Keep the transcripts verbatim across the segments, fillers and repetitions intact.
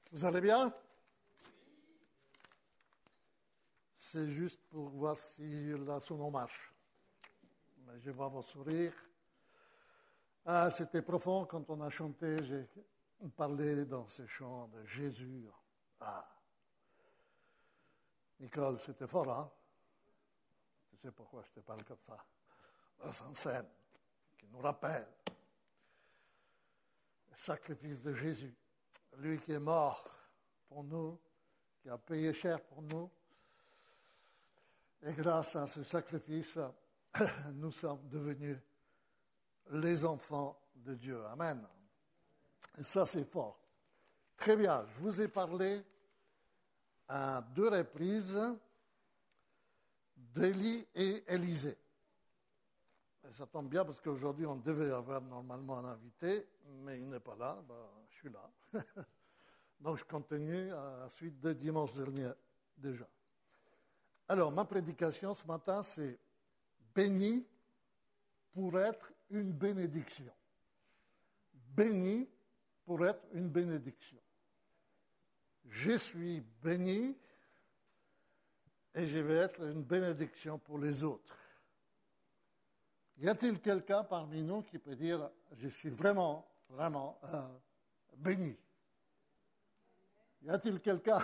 Vous allez bien? C'est juste pour voir si la son marche. Mais je vois vos sourires. Ah, c'était profond quand on a chanté, j'ai parlé dans ce chant de Jésus. Ah, Nicole, c'était fort, hein? Tu sais pourquoi je te parle comme ça? La Sainte Seine, qui nous rappelle le sacrifice de Jésus. Lui qui est mort pour nous, qui a payé cher pour nous. Et grâce à ce sacrifice, nous sommes devenus les enfants de Dieu. Amen. Et ça, c'est fort. Très bien, je vous ai parlé à deux reprises d'Élie et Élisée. Et ça tombe bien parce qu'aujourd'hui, on devait avoir normalement un invité, mais il n'est pas là, ben, je suis là. Donc, je continue à la suite de dimanche dernier déjà. Alors, ma prédication ce matin, c'est « Béni pour être une bénédiction ». Béni pour être une bénédiction. Je suis béni et je vais être une bénédiction pour les autres. Y a-t-il quelqu'un parmi nous qui peut dire « Je suis vraiment, vraiment euh, béni » Y a-t-il quelqu'un?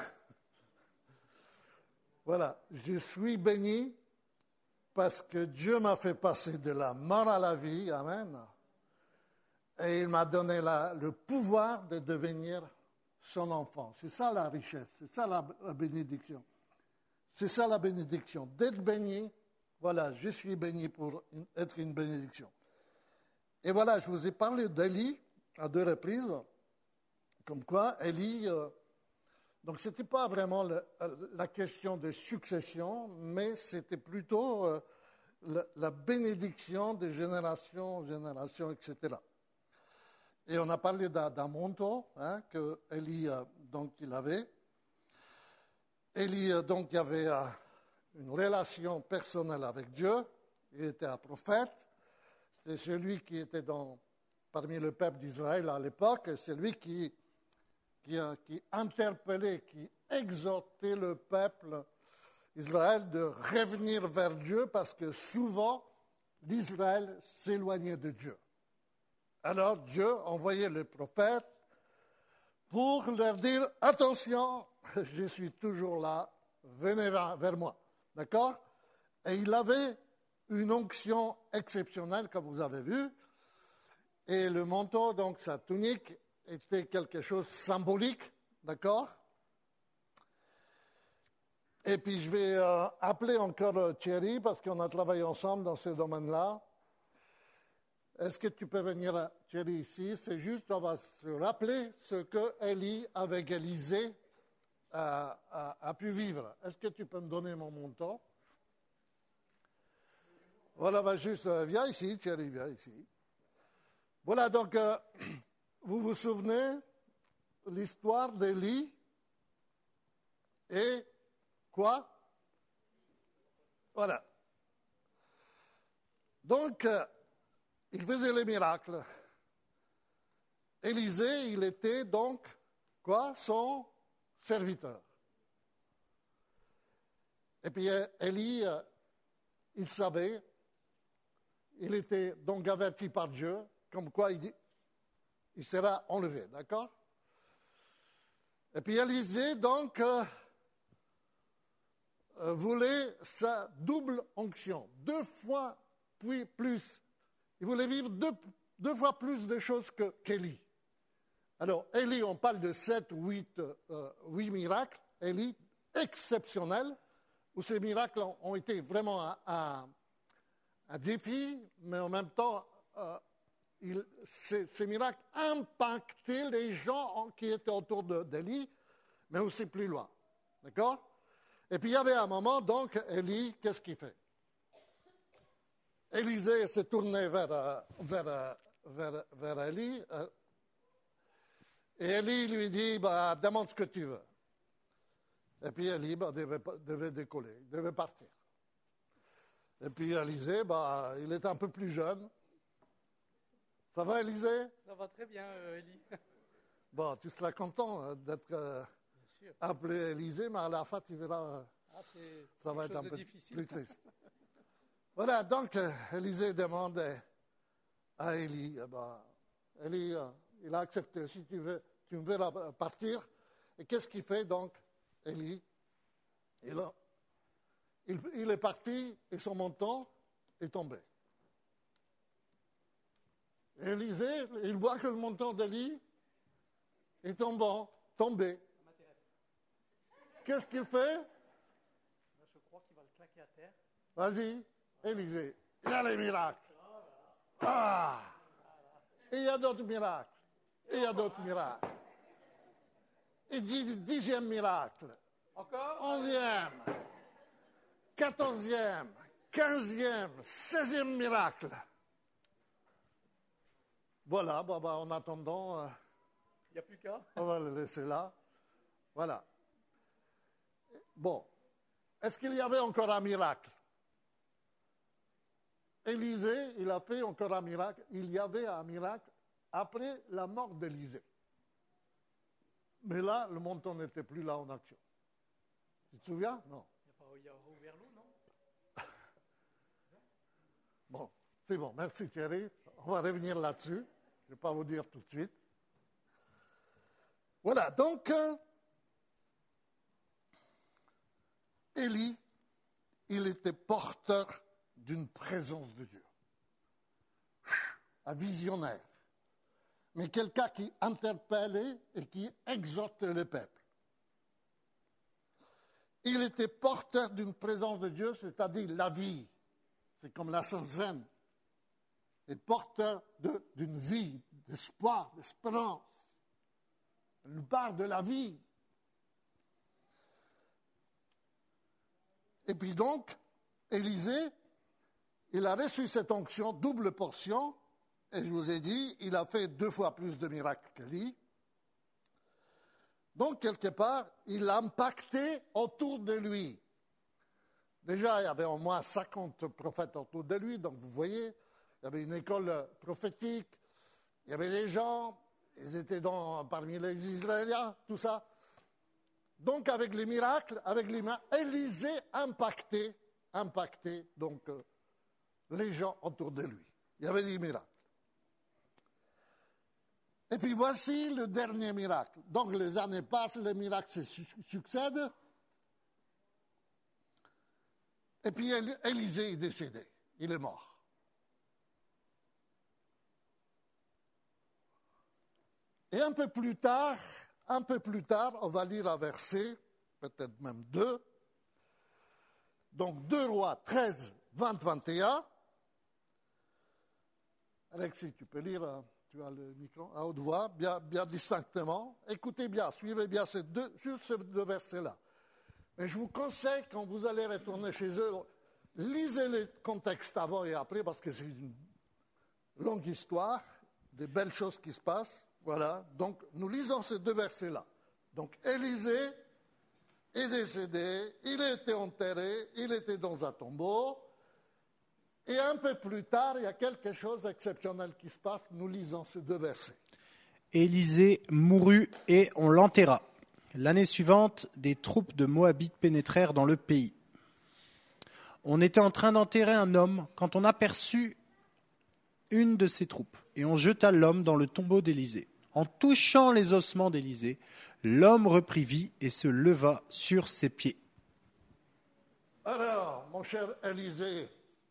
Voilà, je suis béni parce que Dieu m'a fait passer de la mort à la vie, amen, et il m'a donné la, le pouvoir de devenir son enfant. C'est ça la richesse, c'est ça la, la bénédiction. C'est ça la bénédiction, d'être béni. Voilà, je suis béni pour une, être une bénédiction. Et voilà, je vous ai parlé d'Élie à deux reprises, comme quoi Élie... Euh, Donc, ce n'était pas vraiment le, la question de succession, mais c'était plutôt euh, la, la bénédiction de génération en génération, et cetera. Et on a parlé d'un, d'un manteau hein, que Élie euh, donc, il avait. Élie, euh, donc, il avait euh, une relation personnelle avec Dieu. Il était un prophète. C'était celui qui était dans, parmi le peuple d'Israël à l'époque. C'est lui qui... Qui, qui interpellait, qui exhortait le peuple d'Israël de revenir vers Dieu parce que souvent, l'Israël s'éloignait de Dieu. Alors Dieu envoyait le prophète pour leur dire « Attention, je suis toujours là, venez vers moi. » D'accord? Et il avait une onction exceptionnelle, comme vous avez vu, et le manteau, donc sa tunique, était quelque chose de symbolique, d'accord? Et puis je vais euh, appeler encore euh, Thierry, parce qu'on a travaillé ensemble dans ce domaine-là. Est-ce que tu peux venir, euh, Thierry, ici? C'est juste, on va se rappeler ce que Élie, avec Élisée, a, a, a pu vivre. Est-ce que tu peux me donner mon manteau? Voilà, va juste, euh, viens ici, Thierry, viens ici. Voilà, donc... Euh, Vous vous souvenez l'histoire d'Élie et quoi? Voilà. Donc, euh, il faisait les miracles. Élisée, il était donc, quoi? Son serviteur. Et puis, Élie, euh, il savait, il était donc averti par Dieu, comme quoi il dit, il sera enlevé, d'accord? Et puis Élisée, donc, euh, euh, voulait sa double onction, deux fois puis plus. Il voulait vivre deux, deux fois plus de choses que, qu'Élie. Alors, Élie, on parle de sept, huit, euh, huit miracles, Élie, exceptionnels, où ces miracles ont, ont été vraiment un, un, un défi, mais en même temps... Euh, Il, ces, ces miracles impactaient les gens qui étaient autour de, d'Élie, mais aussi plus loin. D'accord? Et puis il y avait un moment, donc, Élie, qu'est-ce qu'il fait? Élisée s'est tourné vers, vers, vers, vers Élie, et Élie lui dit, bah, demande ce que tu veux. Et puis Élie bah, devait, devait décoller, devait partir. Et puis Élisée, bah, il était un peu plus jeune. Ça va, Élisée? Ça va très bien, euh, Élie. Bon, tu seras content euh, d'être euh, appelé Élisée, mais à la fin, tu verras, euh, Ah, c'est ça va quelque être un chose de peu difficile. plus triste. Voilà, donc euh, Élisée demande à Élie, eh ben, Élie, euh, il a accepté, si tu veux, tu me veux partir. Et qu'est-ce qu'il fait donc, Élie? il, a- il, il est parti et son menton est tombé. Élisée, il voit que le menton d'Élie est tombant, tombé. Qu'est-ce qu'il fait? Là, je crois qu'il va le claquer à terre. Vas-y, Élisée, il y a les miracles. Ah! Et il y a d'autres miracles. Et il y a d'autres miracles. Et dix, dixième miracle, Encore? onzième, quatorzième, quinzième, seizième miracle. Voilà, bah, bah, en attendant, euh, Il n'y a plus qu'un. on va le laisser là. Voilà. Bon, est-ce qu'il y avait encore un miracle? Élisée, il a fait encore un miracle. Il y avait un miracle après la mort d'Élisée. Mais là, le menton n'était plus là en action. Tu te souviens? Non. Il n'y a pas il y a rouvert l'eau, non? Bon, c'est bon. Merci Thierry. On va revenir là-dessus. Je ne vais pas vous dire tout de suite. Voilà, donc, euh, Élie, il était porteur d'une présence de Dieu. Un visionnaire. Mais quelqu'un qui interpellait et qui exhortait le peuple. Il était porteur d'une présence de Dieu, c'est-à-dire la vie. C'est comme la Sainte Seine. Et porteur de, d'une vie, d'espoir, d'espérance. Il parle de la vie. Et puis donc, Élisée, il a reçu cette onction, double portion, et je vous ai dit, il a fait deux fois plus de miracles qu'Élie. Donc, quelque part, il a impacté autour de lui. Déjà, il y avait au moins cinquante prophètes autour de lui, donc vous voyez, il y avait une école prophétique, il y avait des gens, ils étaient dans, parmi les Israéliens, tout ça. Donc, avec les miracles, avec les miracles, Élisée impactait, impactait donc euh, les gens autour de lui. Il y avait des miracles. Et puis voici le dernier miracle. Donc les années passent, les miracles se su- succèdent. Et puis Élisée est décédé, il est mort. Et un peu plus tard, un peu plus tard, on va lire un verset, peut-être même deux. Donc deux Rois treize, vingt, vingt et un. Alexis, tu peux lire, hein, tu as le micro à haute voix, bien, bien distinctement. Écoutez bien, suivez bien ces deux, juste ces deux versets-là. Mais je vous conseille, quand vous allez retourner chez eux, lisez les contextes avant et après, parce que c'est une longue histoire, des belles choses qui se passent. Voilà, donc nous lisons ces deux versets-là. Donc Élisée est décédé, il a été enterré, il était dans un tombeau. Et un peu plus tard, il y a quelque chose d'exceptionnel qui se passe. Nous lisons ces deux versets. Élisée mourut et on l'enterra. L'année suivante, des troupes de Moabites pénétrèrent dans le pays. On était en train d'enterrer un homme quand on aperçut une de ces troupes et on jeta l'homme dans le tombeau d'Élisée. En touchant les ossements d'Élisée, l'homme reprit vie et se leva sur ses pieds. Alors, mon cher Élisée,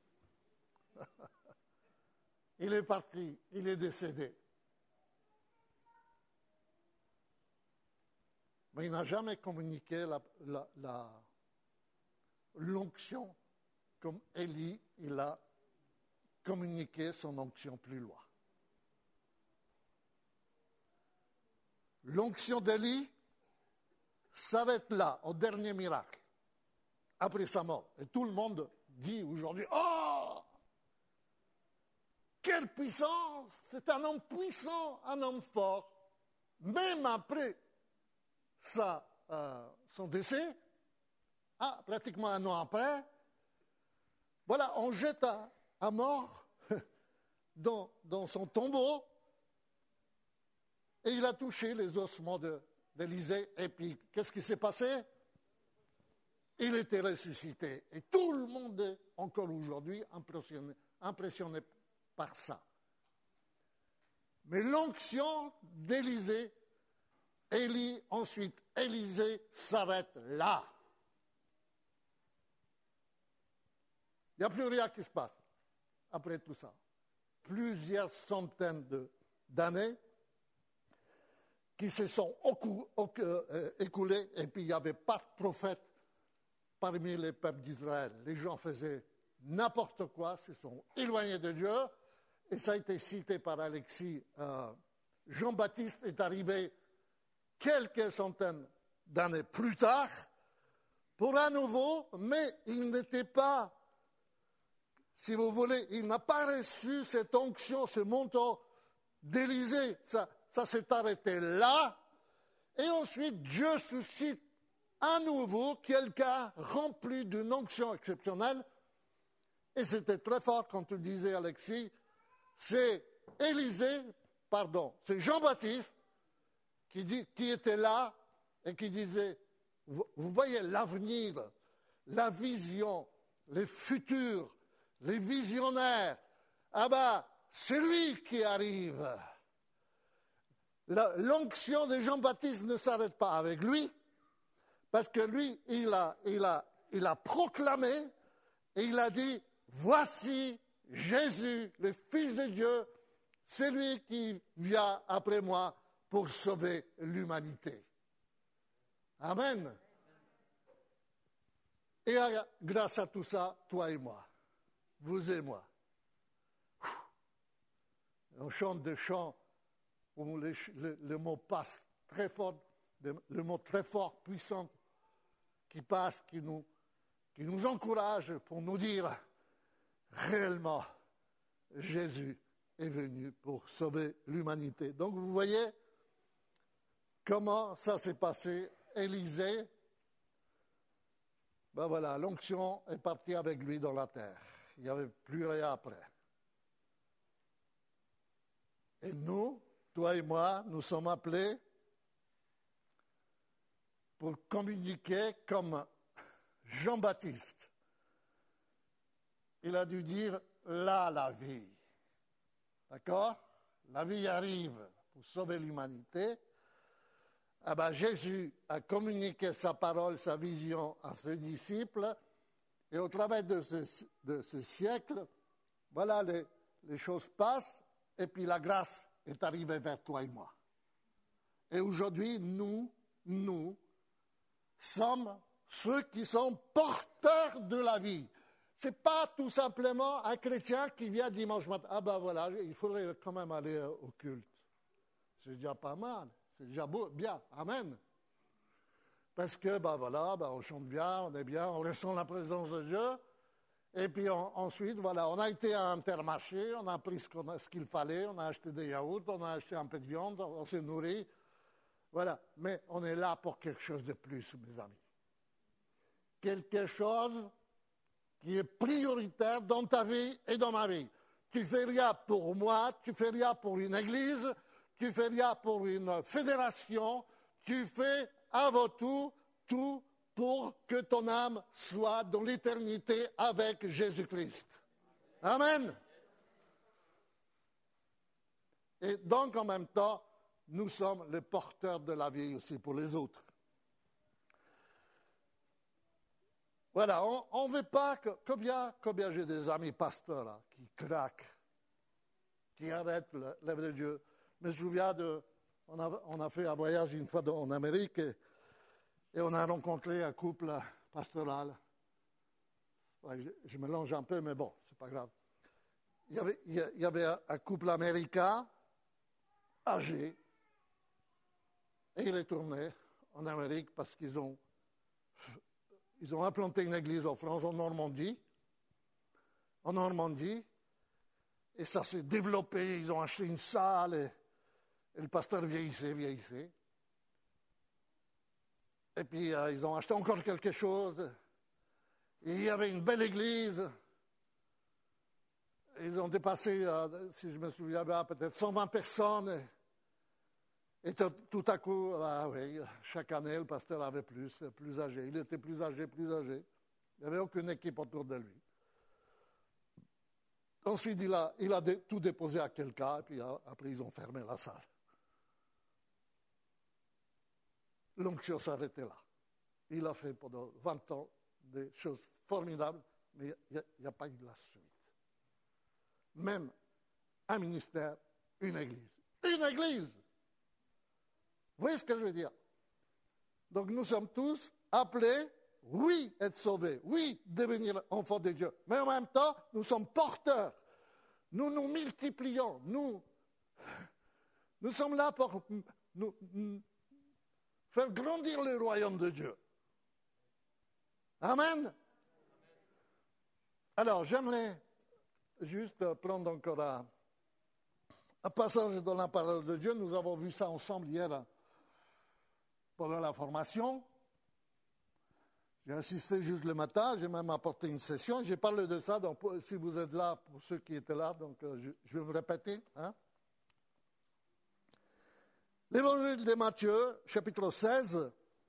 il est parti, il est décédé. Mais il n'a jamais communiqué la, la, la, l'onction comme Élie, il a communiqué son onction plus loin. L'onction d'Élie s'arrête là, au dernier miracle, après sa mort. Et tout le monde dit aujourd'hui, oh, quelle puissance! C'est un homme puissant, un homme fort. Même après sa, euh, son décès, ah, pratiquement un an après, voilà, on jette à, à mort dans, dans son tombeau Et il a touché les ossements de, d'Élisée. Et puis, qu'est-ce qui s'est passé? Il était ressuscité. Et tout le monde est encore aujourd'hui impressionné, impressionné par ça. Mais l'onction d'Élisée, Élie, ensuite Élisée s'arrête là. Il n'y a plus rien qui se passe après tout ça. Plusieurs centaines de, d'années qui se sont écoulées et puis il n'y avait pas de prophète parmi les peuples d'Israël. Les gens faisaient n'importe quoi, se sont éloignés de Dieu. Et ça a été cité par Alexis. Euh, Jean-Baptiste est arrivé quelques centaines d'années plus tard pour un nouveau, mais il n'était pas, si vous voulez, il n'a pas reçu cette onction, ce manteau d'Élysée. Ça, ça s'est arrêté là. Et ensuite, Dieu suscite à nouveau quelqu'un rempli d'une onction exceptionnelle. Et c'était très fort quand tu disais, Alexis, c'est Élisée, pardon, c'est Jean-Baptiste qui, dit, qui était là et qui disait, vous, vous voyez l'avenir, la vision, les futurs, les visionnaires, ah ben, c'est lui qui arrive. La, l'onction de Jean-Baptiste ne s'arrête pas avec lui, parce que lui, il a, il a, il a proclamé et il a dit, voici Jésus, le Fils de Dieu, c'est lui qui vient après moi pour sauver l'humanité. Amen. Et grâce à tout ça, toi et moi, vous et moi, on chante des chants où le, le, le mot passe très fort, le mot très fort, puissant, qui passe, qui nous, qui nous encourage pour nous dire réellement, Jésus est venu pour sauver l'humanité. Donc vous voyez comment ça s'est passé. Élisée, ben voilà, l'onction est partie avec lui dans la terre. Il n'y avait plus rien après. Et nous, toi et moi, nous sommes appelés pour communiquer comme Jean-Baptiste. Il a dû dire, là, la vie. D'accord? La vie arrive pour sauver l'humanité. Ah ben, Jésus a communiqué sa parole, sa vision à ses disciples. Et au travers de ce, de ce siècle, voilà, les, les choses passent. Et puis la grâce est arrivée vers toi et moi. Et aujourd'hui, nous, nous sommes ceux qui sont porteurs de la vie. Ce n'est pas tout simplement un chrétien qui vient dimanche matin. Ah ben voilà, il faudrait quand même aller au culte. C'est déjà pas mal, c'est déjà beau, bien, amen. Parce que, ben voilà, ben on chante bien, on est bien, on ressent la présence de Dieu. Et puis on, ensuite, voilà, on a été à Intermarché, on a pris ce, qu'on a, ce qu'il fallait, on a acheté des yaourts, on a acheté un peu de viande, on s'est nourri. Voilà, mais on est là pour quelque chose de plus, mes amis. Quelque chose qui est prioritaire dans ta vie et dans ma vie. Tu fais rien pour moi, tu fais rien pour une église, tu fais rien pour une fédération, tu fais avant tout, tout pour que ton âme soit dans l'éternité avec Jésus-Christ. Amen. Et donc en même temps, nous sommes les porteurs de la vie aussi pour les autres. Voilà, on ne veut pas que... Combien, combien j'ai des amis pasteurs là, qui craquent, qui arrêtent l'œuvre de Dieu. Je me souviens de... On a, on a fait un voyage une fois en Amérique et, et on a rencontré un couple pastoral. Ouais, je, je mélange un peu, mais bon, c'est pas grave. Il y avait, il y avait un, un couple américain, âgé, et il est tourné en Amérique parce qu'ils ont... Ils ont implanté une église en France, en Normandie. En Normandie. Et ça s'est développé. Ils ont acheté une salle. Et, et le pasteur vieillissait, vieillissait. Et puis, euh, ils ont acheté encore quelque chose. Et il y avait une belle église. Ils ont dépassé, euh, si je me souviens bien, peut-être cent vingt personnes. Et tout à coup, ah oui, chaque année, le pasteur avait plus, plus âgé. Il était plus âgé, plus âgé. Il n'y avait aucune équipe autour de lui. Ensuite, il a, il a dé, tout déposé à quelqu'un, et puis après, ils ont fermé la salle. L'onction s'arrêtait là. Il a fait pendant vingt ans des choses formidables, mais il n'y a, a pas eu de la suite. Même un ministère, une église. Une église! Vous voyez ce que je veux dire? Donc nous sommes tous appelés, oui, être sauvés, oui, devenir enfants de Dieu, mais en même temps, nous sommes porteurs. Nous nous multiplions. Nous, nous sommes là pour nous, nous, faire grandir le royaume de Dieu. Amen. Alors, j'aimerais juste prendre encore un, un passage dans la parole de Dieu. Nous avons vu ça ensemble hier pendant la formation. J'ai assisté juste le matin, j'ai même apporté une session. J'ai parlé de ça, donc si vous êtes là, pour ceux qui étaient là, donc je, je vais me répéter. Hein. L'évangile de Matthieu, chapitre seize,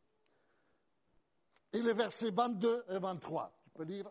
et les versets vingt-deux et vingt-trois. Tu peux lire?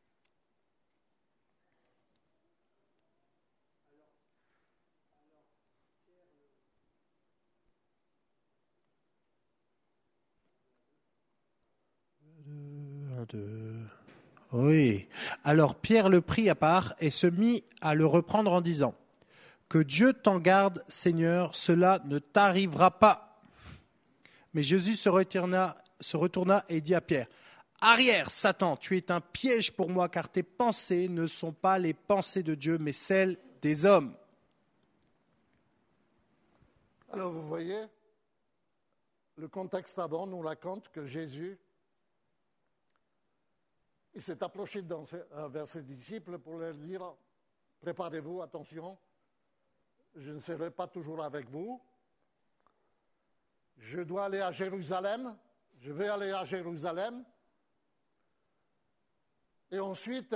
Un, deux. Oui. Alors Pierre le prit à part et se mit à le reprendre en disant: Que Dieu t'en garde, Seigneur, cela ne t'arrivera pas. Mais Jésus se retourna, se retourna et dit à Pierre: Arrière, Satan, tu es un piège pour moi, car tes pensées ne sont pas les pensées de Dieu, mais celles des hommes. Alors vous voyez, le contexte avant nous raconte que Jésus, il s'est approché dans ses, vers ses disciples pour leur dire: préparez-vous, attention, je ne serai pas toujours avec vous. Je dois aller à Jérusalem, je vais aller à Jérusalem. Et ensuite,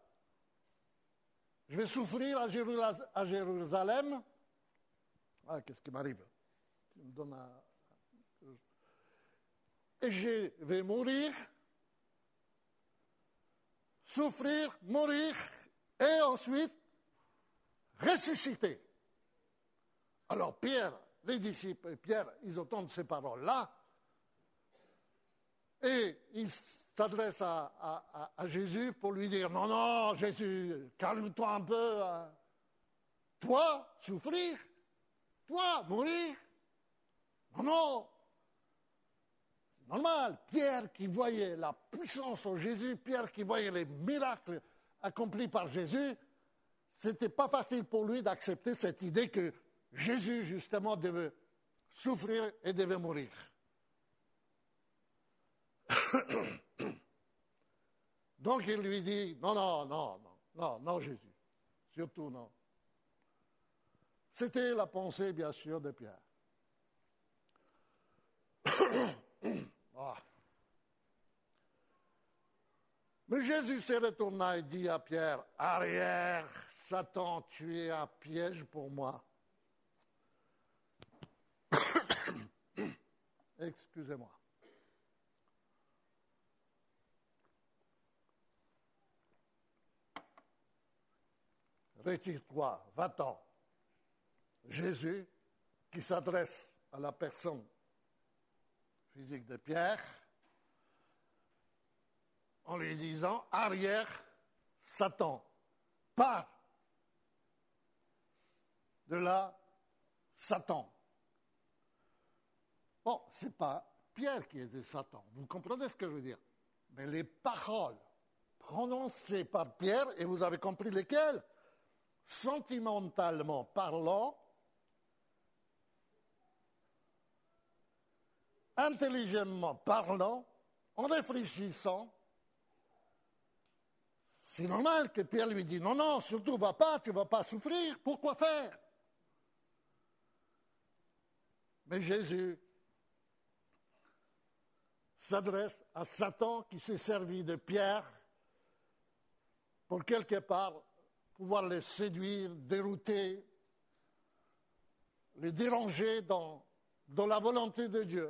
je vais souffrir à Jérusalem. Ah, qu'est-ce qui m'arrive? Tu me donnes un... Et je vais mourir, souffrir, mourir, et ensuite ressusciter. Alors Pierre, les disciples et Pierre, ils entendent ces paroles-là, et ils s'adressent à, à, à Jésus pour lui dire: non, non, Jésus, calme-toi un peu. Hein. Toi, souffrir, toi, mourir. Non, non. C'est normal. Pierre qui voyait la puissance en Jésus, Pierre qui voyait les miracles accomplis par Jésus, c'était pas facile pour lui d'accepter cette idée que Jésus, justement, devait souffrir et devait mourir. Donc il lui dit: non, non, non, non, non, non, Jésus, surtout non. C'était la pensée, bien sûr, de Pierre. Oh. Mais Jésus se retourna et dit à Pierre: arrière, Satan, tu es un piège pour moi. Excusez-moi. Retire-toi, va-t'en. Jésus, qui s'adresse à la personne physique de Pierre, en lui disant: arrière, Satan, pars de là, Satan. Bon, ce n'est pas Pierre qui était Satan, vous comprenez ce que je veux dire? Mais les paroles prononcées par Pierre, et vous avez compris lesquelles? Sentimentalement parlant, intelligemment parlant, en réfléchissant, c'est normal que Pierre lui dise: non, non, surtout va pas, tu ne vas pas souffrir, pourquoi faire? Mais Jésus s'adresse à Satan qui s'est servi de Pierre pour quelque part pouvoir les séduire, dérouter, les déranger dans dans la volonté de Dieu.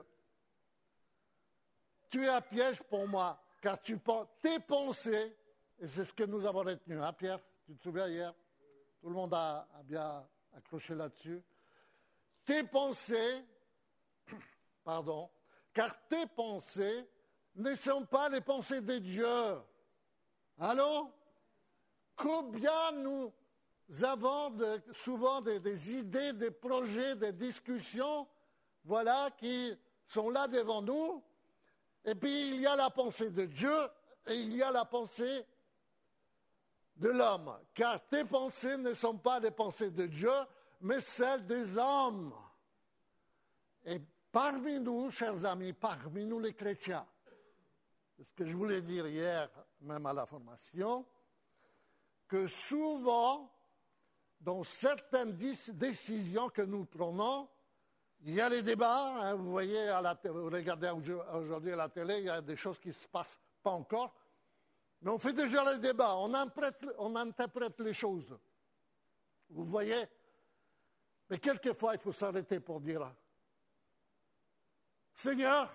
Tu es un piège pour moi, car tu penses, tes pensées, et c'est ce que nous avons retenu, hein Pierre, tu te souviens hier, tout le monde a, a bien accroché là-dessus, tes pensées, pardon, car tes pensées ne sont pas les pensées de Dieu. Allô? Combien nous avons de, souvent des, des idées, des projets, des discussions, voilà, qui sont là devant nous, et puis il y a la pensée de Dieu et il y a la pensée de l'homme, car tes pensées ne sont pas les pensées de Dieu, mais celles des hommes. Et parmi nous, chers amis, parmi nous les chrétiens, c'est ce que je voulais dire hier, même à la formation, que souvent, dans certaines décisions que nous prenons, il y a les débats, hein, vous voyez, à la, vous regardez aujourd'hui à la télé, il y a des choses qui ne se passent pas encore, mais on fait déjà les débats, on interprète, on interprète les choses. Vous voyez? Mais quelquefois, il faut s'arrêter pour dire, Seigneur,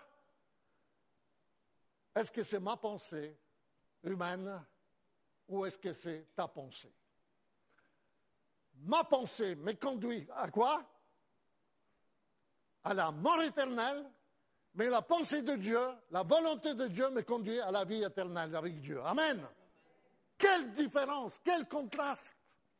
est-ce que c'est ma pensée humaine ou est-ce que c'est ta pensée? Ma pensée me conduit à quoi? À la mort éternelle, mais la pensée de Dieu, la volonté de Dieu me conduit à la vie éternelle avec Dieu. Amen. Quelle différence, quel contraste.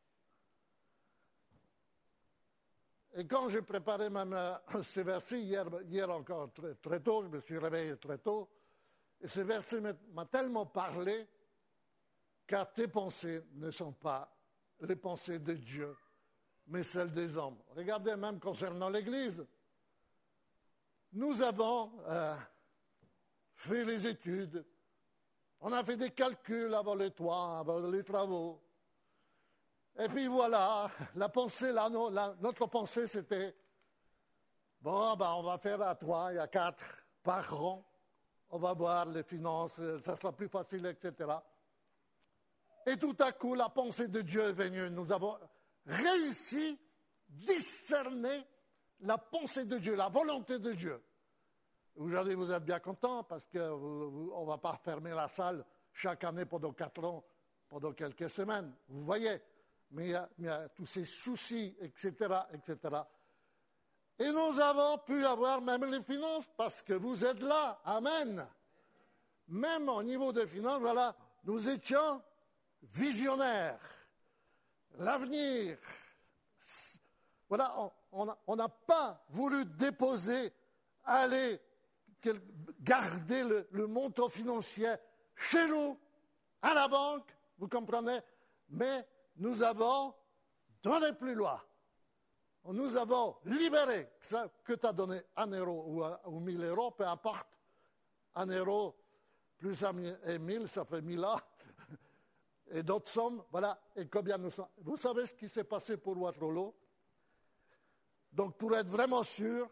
Et quand j'ai préparé même euh, ces versets, hier, hier encore très, très tôt, je me suis réveillé très tôt, et ce verset m'a tellement parlé, car tes pensées ne sont pas les pensées de Dieu, mais celles des hommes. Regardez même concernant l'Église. Nous avons euh, fait les études, on a fait des calculs avant les toits, avant les travaux. Et puis voilà, la pensée, là, no, la, notre pensée c'était, bon, ben, on va faire à trois et à quatre par an, on va voir les finances, ça sera plus facile, et cetera. Et tout à coup, la pensée de Dieu est venue. Nous avons réussi à discerner la pensée de Dieu, la volonté de Dieu. Aujourd'hui, vous êtes bien contents parce qu'on ne va pas fermer la salle chaque année pendant quatre ans, pendant quelques semaines. Vous voyez, mais il y a, mais il y a tous ces soucis, et cetera, et cetera. Et nous avons pu avoir même les finances parce que vous êtes là. Amen. Même au niveau des finances, voilà, nous étions visionnaires. L'avenir. Voilà, on n'a pas voulu déposer, aller garder le, le montant financier chez nous, à la banque, vous comprenez, mais nous avons donné plus loin. Nous avons libéré, que tu as donné un euro ou, ou mille euros, peu importe, un euro plus un et mille, ça fait mille ans, et d'autres sommes, voilà, et combien nous sommes. Vous savez ce qui s'est passé pour Waterloo? Donc, pour être vraiment sûr,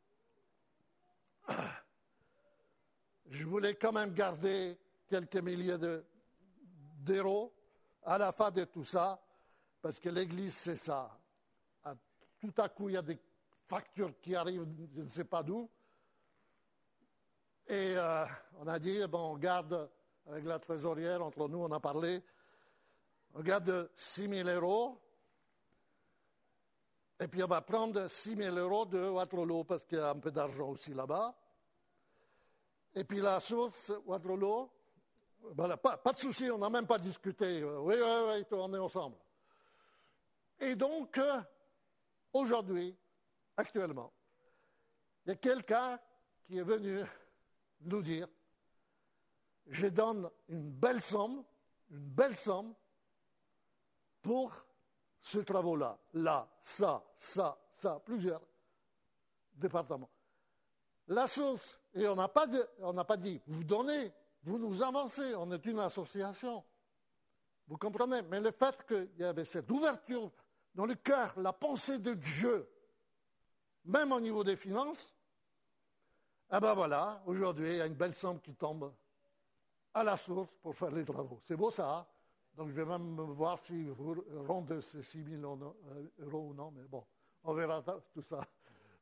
je voulais quand même garder quelques milliers de, d'euros à la fin de tout ça, parce que l'Église, c'est ça. Tout à coup, il y a des factures qui arrivent, je ne sais pas d'où. Et euh, on a dit, bon, on garde, avec la trésorière, entre nous, on a parlé, on garde six mille euros, et puis on va prendre six mille euros de Waterloo, parce qu'il y a un peu d'argent aussi là-bas. Et puis la source, Waterloo, voilà, pas, pas de souci, on n'a même pas discuté. Oui, oui, oui, on est ensemble. Et donc, euh, aujourd'hui, actuellement, il y a quelqu'un qui est venu nous dire, je donne une belle somme, une belle somme pour ce travaux-là, là, ça, ça, ça, plusieurs départements. La source, et on n'a pas, pas dit, vous donnez, vous nous avancez, on est une association. Vous comprenez? Mais le fait qu'il y avait cette ouverture dans le cœur, la pensée de Dieu, même au niveau des finances, eh ben voilà, aujourd'hui, il y a une belle somme qui tombe à la source pour faire les travaux. C'est beau ça, hein? Donc je vais même voir si vous rendez ces six mille euros ou non, mais bon, on verra tout ça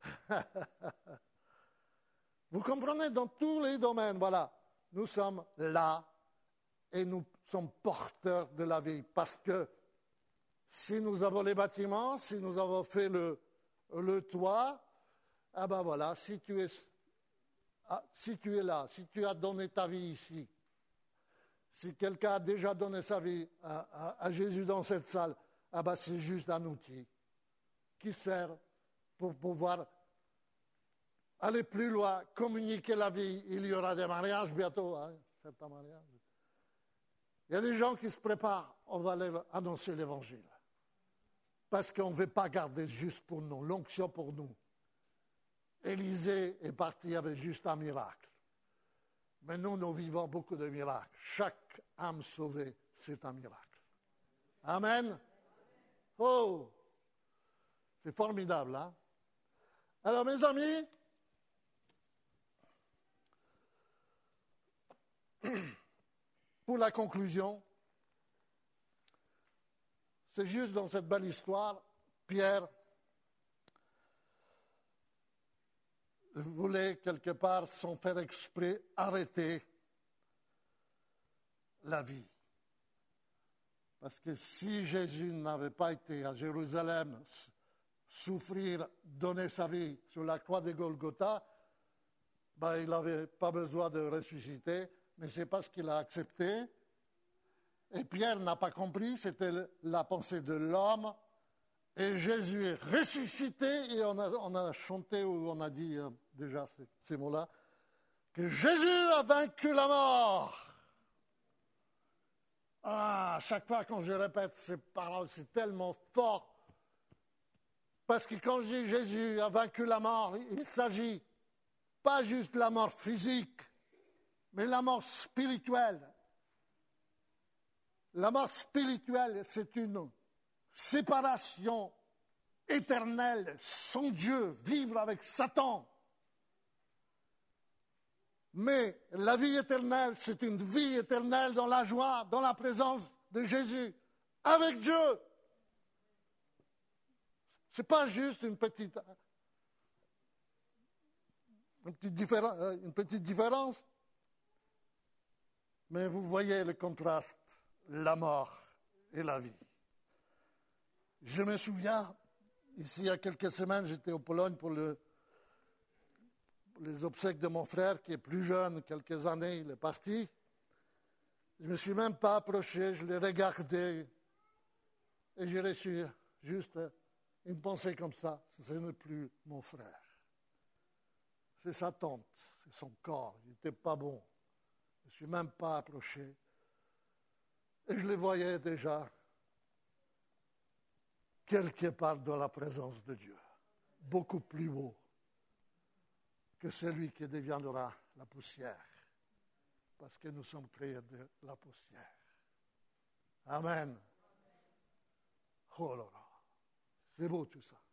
Vous comprenez, dans tous les domaines, voilà, nous sommes là et nous sommes porteurs de la vie. Parce que si nous avons les bâtiments, si nous avons fait le, le toit, ah ben voilà, si tu es, si tu es là, si tu as donné ta vie ici, si quelqu'un a déjà donné sa vie à, à, à Jésus dans cette salle, ah ben c'est juste un outil qui sert pour pouvoir aller plus loin, communiquer la vie. Il y aura des mariages bientôt, hein, c'est un mariage. Il y a des gens qui se préparent, on va leur annoncer l'évangile. Parce qu'on ne veut pas garder juste pour nous, l'onction pour nous. Élisée est parti avec juste un miracle. Mais nous, nous vivons beaucoup de miracles. Chaque âme sauvée, c'est un miracle. Amen. Oh, c'est formidable, hein? Alors, mes amis, pour la conclusion, c'est juste dans cette belle histoire, Pierre voulait quelque part, sans faire exprès, arrêter la vie. Parce que si Jésus n'avait pas été à Jérusalem souffrir, donner sa vie sur la croix de Golgotha, ben, il n'avait pas besoin de ressusciter, mais c'est parce qu'il a accepté. Et Pierre n'a pas compris, c'était la pensée de l'homme. Et Jésus est ressuscité, et on a, on a chanté, ou on a dit euh, déjà ces, ces mots-là, que Jésus a vaincu la mort. Ah, à chaque fois quand je répète ces paroles, c'est tellement fort. Parce que quand je dis Jésus a vaincu la mort, il s'agit pas juste de la mort physique, mais la mort spirituelle. La mort spirituelle, c'est une séparation éternelle sans Dieu, vivre avec Satan. Mais la vie éternelle, c'est une vie éternelle dans la joie, dans la présence de Jésus, avec Dieu. Ce n'est pas juste une petite, une petite, différence, une petite différence, mais vous voyez le contraste, la mort et la vie. Je me souviens, ici il y a quelques semaines, j'étais en Pologne pour le, les obsèques de mon frère qui est plus jeune, quelques années, il est parti. Je ne me suis même pas approché, je l'ai regardé et j'ai reçu juste une pensée comme ça, ce n'est plus mon frère. C'est sa tante, c'est son corps, il n'était pas bon. Je ne me suis même pas approché. Et je le voyais déjà quelque part dans la présence de Dieu, beaucoup plus beau que celui qui deviendra la poussière, parce que nous sommes créés de la poussière. Amen. Oh là là, c'est beau tout ça.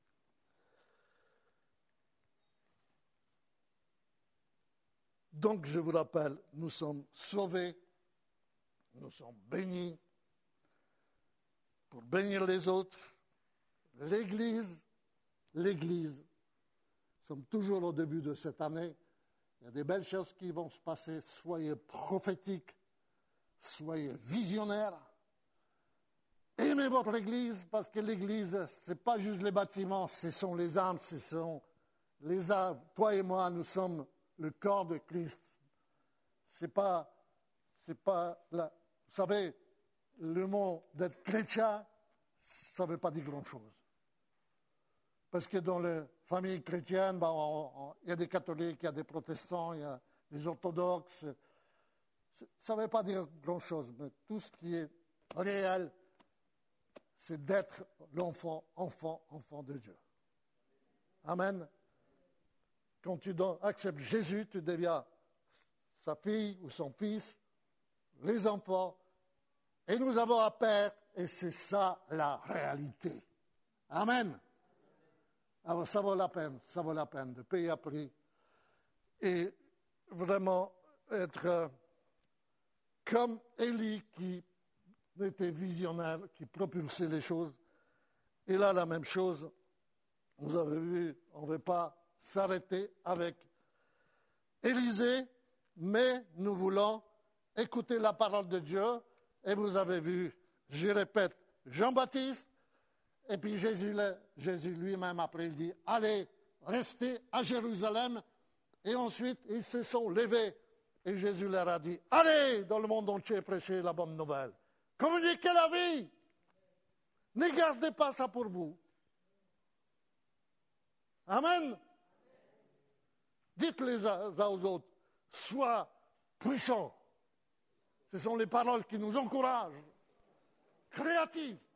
Donc je vous rappelle, nous sommes sauvés, nous sommes bénis pour bénir les autres. L'Église, l'Église, nous sommes toujours au début de cette année. Il y a des belles choses qui vont se passer. Soyez prophétiques, soyez visionnaires. Aimez votre Église, parce que l'Église, ce n'est pas juste les bâtiments, ce sont les âmes, ce sont les âmes. Toi et moi, nous sommes le corps de Christ. C'est pas, c'est pas la, vous savez, le mot d'être chrétien, ça ne veut pas dire grand-chose. Parce que dans les familles chrétiennes, ben, on, on, il y a des catholiques, il y a des protestants, il y a des orthodoxes. Ça ne veut pas dire grand-chose, mais tout ce qui est réel, c'est d'être l'enfant, enfant, enfant de Dieu. Amen. Quand tu acceptes Jésus, tu deviens sa fille ou son fils, les enfants, et nous avons un Père, et c'est ça la réalité. Amen. Alors ça vaut la peine, ça vaut la peine de payer un prix et vraiment être euh, comme Élie qui était visionnaire, qui propulsait les choses. Et là, la même chose, Vous avez vu, on ne veut pas s'arrêter avec Élisée, mais nous voulons écouter la parole de Dieu. Et vous avez vu, je répète, Jean-Baptiste, et puis Jésus, Jésus lui-même après il dit, allez, restez à Jérusalem. Et ensuite, ils se sont levés. Et Jésus leur a dit, allez dans le monde entier prêcher la bonne nouvelle. Communiquez la vie. Ne gardez pas ça pour vous. Amen. Dites les uns aux autres, sois puissants. Ce sont les paroles qui nous encouragent, créatifs.